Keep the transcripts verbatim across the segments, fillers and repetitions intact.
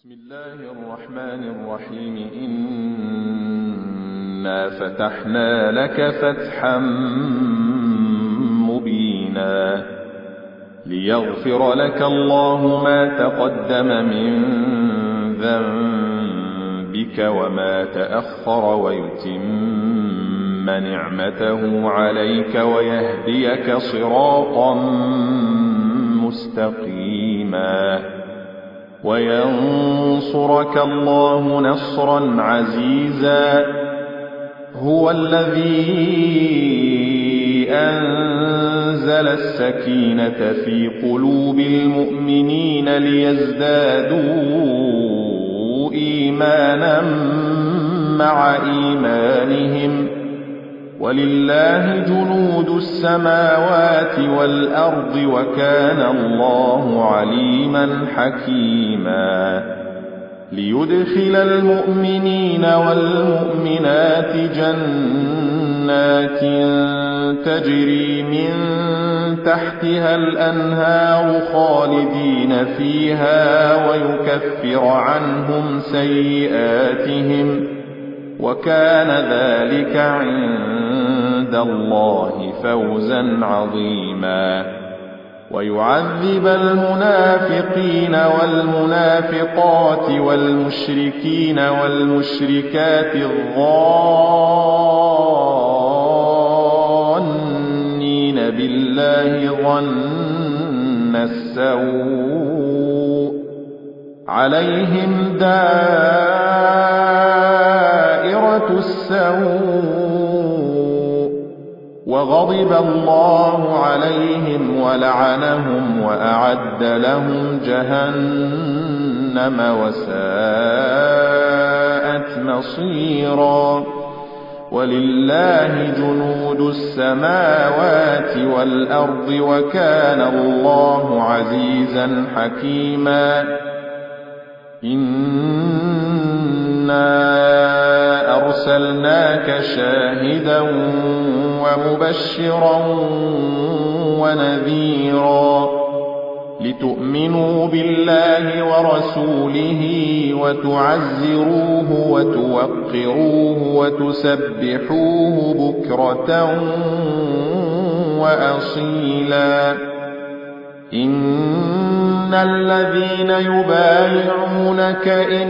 بسم الله الرحمن الرحيم إنا فتحنا لك فتحا مبينا ليغفر لك الله ما تقدم من ذنبك وما تأخر ويتم نعمته عليك ويهديك صراطا مستقيما وينصرك الله نصرا عزيزا هو الذي أنزل السكينة في قلوب المؤمنين ليزدادوا إيمانا مع إيمانهم ولله جنود السماوات والأرض وكان الله عليما حكيما ليدخل المؤمنين والمؤمنات جنات تجري من تحتها الأنهار خالدين فيها ويكفر عنهم سيئاتهم وكان ذلك عند الله فوزا عظيما ويعذب المنافقين والمنافقات والمشركين والمشركات الظانين بالله ظن السوء عليهم دائرة السوء وغضب الله عليهم ولعنهم وأعد لهم جهنم وساءت مصيرا ولله جنود السماوات والأرض وكان الله عزيزا حكيما إنا أرسلناك شاهدا ومبشرا ونذيرا لتؤمنوا بالله ورسوله وتعزروه وتوقروه وتسبحوه بكرة وأصيلا إن الذين يبايعونك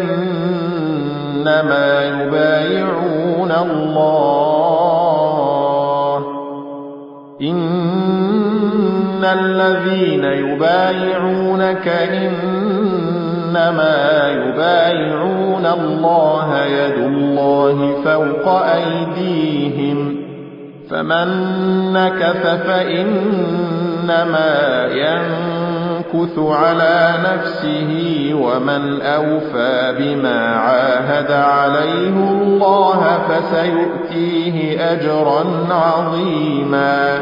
إنما يبايعون الله إن الذين يبايعونك إنما يبايعون الله يد الله فوق أيديهم فمن نكث فإنما ينكث على نفسه ومن أوفى بما عاهد عليه الله فسيؤتيه أجرا عظيما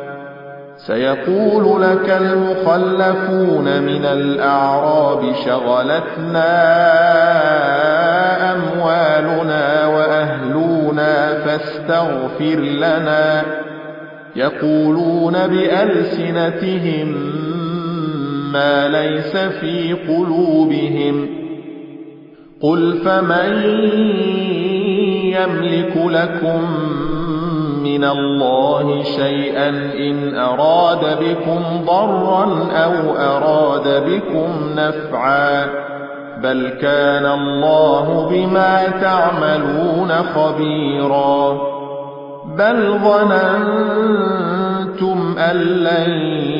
سيقول لك المخلفون من الأعراب شغلتنا أموالنا وأهلنا فاستغفر لنا يقولون بألسنتهم ما ليس في قلوبهم قل فمن يملك لكم من الله شيئا إن أراد بكم ضرا أو أراد بكم نفعا بل كان الله بما تعملون خبيرا بل ظننتم أن لن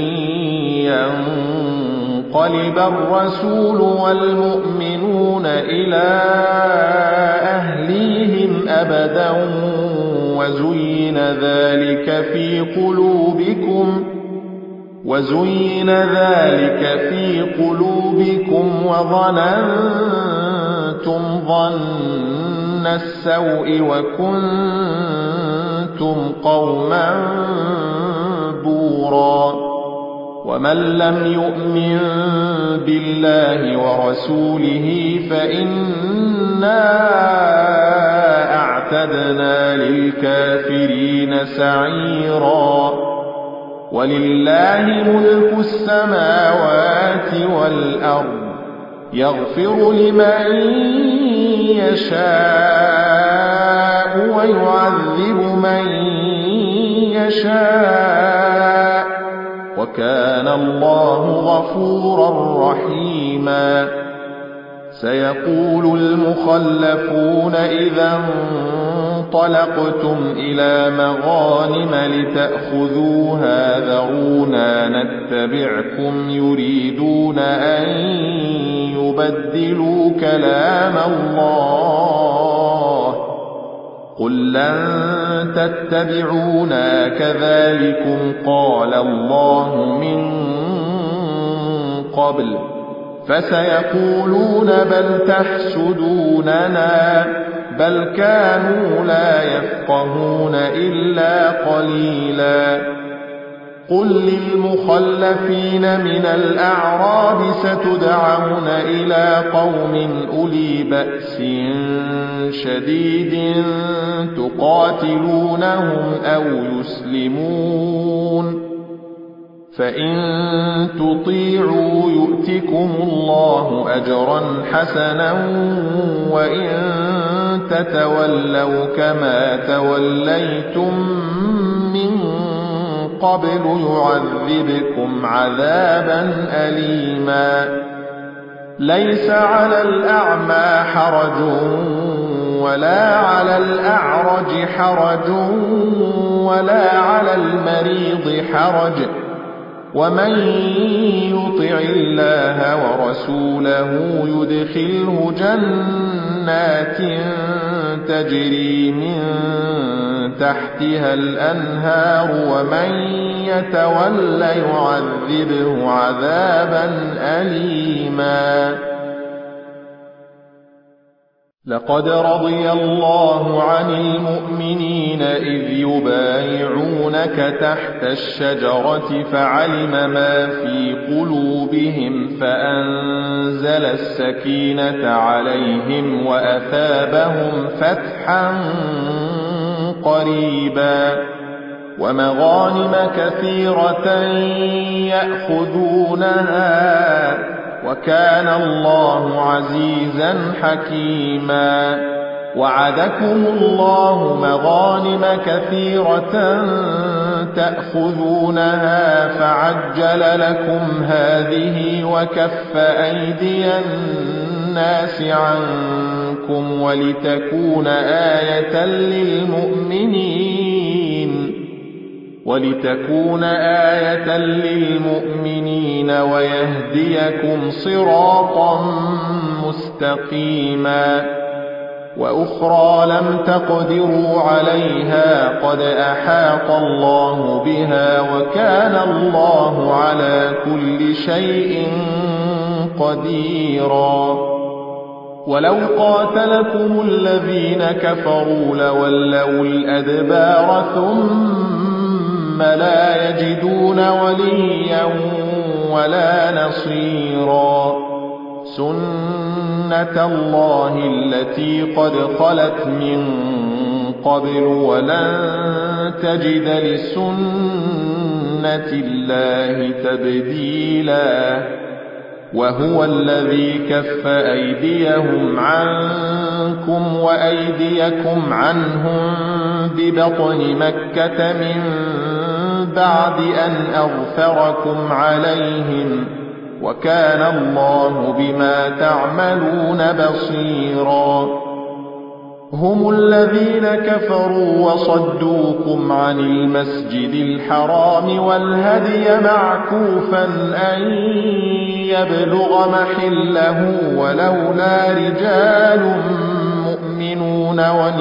ينقلب الرسول والمؤمنون إلى أهليهم أبدا وزين ذلك في قلوبكم وزين ذلك في قلوبكم وظننتم ظن السوء وكنتم قوما بورا ومن لم يؤمن بالله ورسوله فإنا أعتدنا للكافرين سعيرا ولله ملك السماوات والأرض يغفر لمن يشاء ويعذب من يشاء وكان الله غفورا رحيما سيقول المخلفون إذا انطلقتم إلى مغانم لتأخذوها ذرونا نتبعكم يريدون أن يبدلوا كلام الله قل لن تتبعونا كذلكم قال الله من قبل فسيقولون بل تحسدوننا بل كانوا لا يفقهون إلا قليلا قل للمخلفين من الأعراب ستدعون إلى قوم أولي بأس شديد تقاتلونهم أو يسلمون فإن تطيعوا يؤتكم الله أجرا حسنا وإن تتولوا كما توليتم من قبل يعذبكم عذابا أليما ليس على الأعمى حرج ولا على الأعرج حرج ولا على المريض حرج ومن يطع الله ورسوله يدخله جنات تجري من تحتها الأنهار ومن يتول يعذبه عذابا أليما لقد رضي الله عن المؤمنين إذ يبايعونك تحت الشجرة فعلم ما في قلوبهم فأنزل السكينة عليهم وأثابهم فتحا قريبا ومغانم كثيرة يأخذونها وكان الله عزيزا حكيما وعدكم الله مغانم كثيرة تأخذونها فعجل لكم هذه وكف أيدي الناس عنكم ولتكون آية للمؤمنين ولتكون آية للمؤمنين ويهديكم صراطا مستقيما وأخرى لم تقدروا عليها قد أحاط الله بها وكان الله على كل شيء قديرا ولو قاتلكم الذين كفروا لولوا الأدبار ثم لا يجدون وليا ولا نصيرا سنة الله التي قد خلت من قبل ولن تجد لسنة الله تبديلا وهو الذي كف أيديهم عنكم وأيديكم عنهم ببطن مكة من بعد أن أغفركم عليهم وكان الله بما تعملون بصيرا هم الذين كفروا وصدوكم عن المسجد الحرام والهدي معكوفا أن يبلغ محله ولولا رجال مؤمنون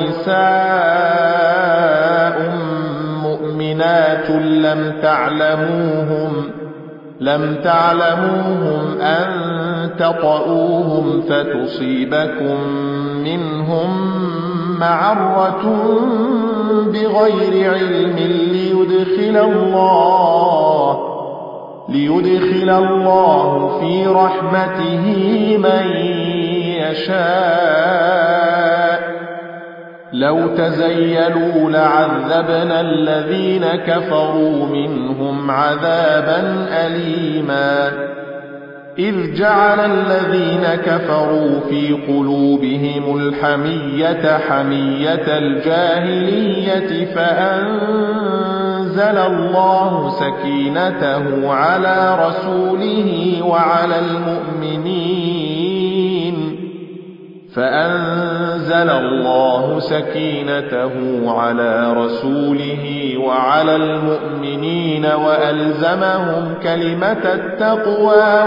ونساء مؤمنات لم تعلموهم لم تعلموهم أن تطؤوهم فتصيبكم منهم معرة بغير علم ليدخل الله ليدخل الله في رحمته من يشاء لو تزيلوا لعذبنا الذين كفروا منهم عذابا أليما إذ جعل الذين كفروا في قلوبهم الحمية حمية الجاهلية فأنزل الله سكينته على رسوله وعلى المؤمنين فأنزل الله سكينته على رسوله وعلى المؤمنين وألزمهم كلمة التقوى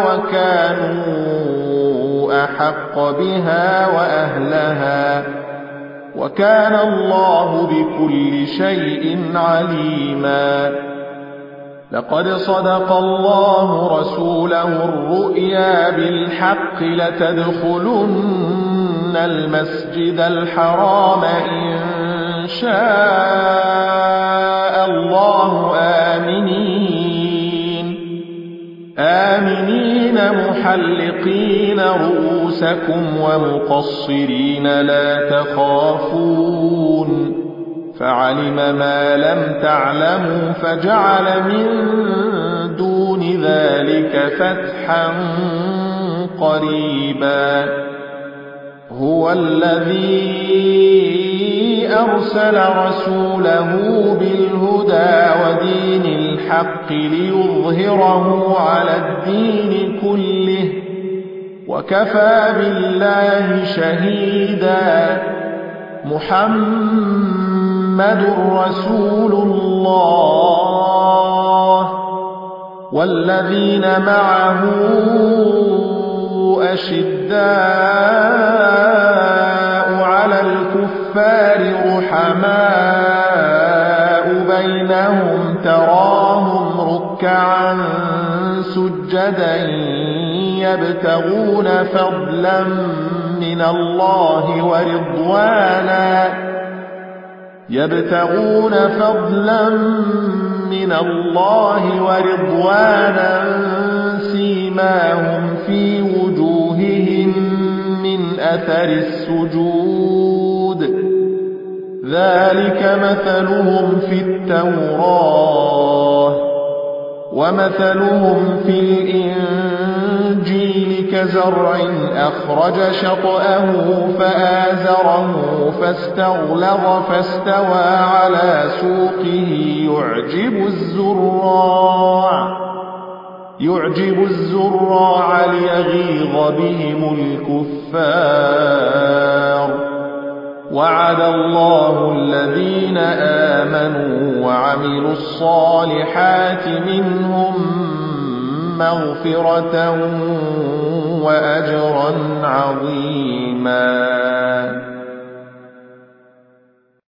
وكانوا أحق بها وأهلها وكان الله بكل شيء عليما. لقد صدق الله رسوله الرؤيا بالحق لتدخلن المسجد الحرام إن شاء الله آمنين آمنين محلقين رؤوسكم ومقصرين لا تخافون فعلم ما لم تعلموا فجعل من دون ذلك فتحا قريبا. هو الذي أرسل رسوله بالهدى ودين الحق ليظهره على الدين كله وكفى بالله شهيدا. محمد رسول الله والذين معه أشداء على الكفار رحماء بينهم تراهم ركعا سجدا يبتغون فضلا من الله ورضوانا يبتغون فضلا من الله ورضوانا سيماهم في وجوههم من أثر السجود ذلك مثلهم في التوراة ومثلهم في الإنجيل كزرع أخرج شطأه فآزره فاستغلظ فاستوى على سوقه يعجب الزراع يعجب الزراع ليغيظ بهم الكفار. وعد الله الذين آمنوا وعملوا الصالحات منهم مغفرة وأجرا عظيما.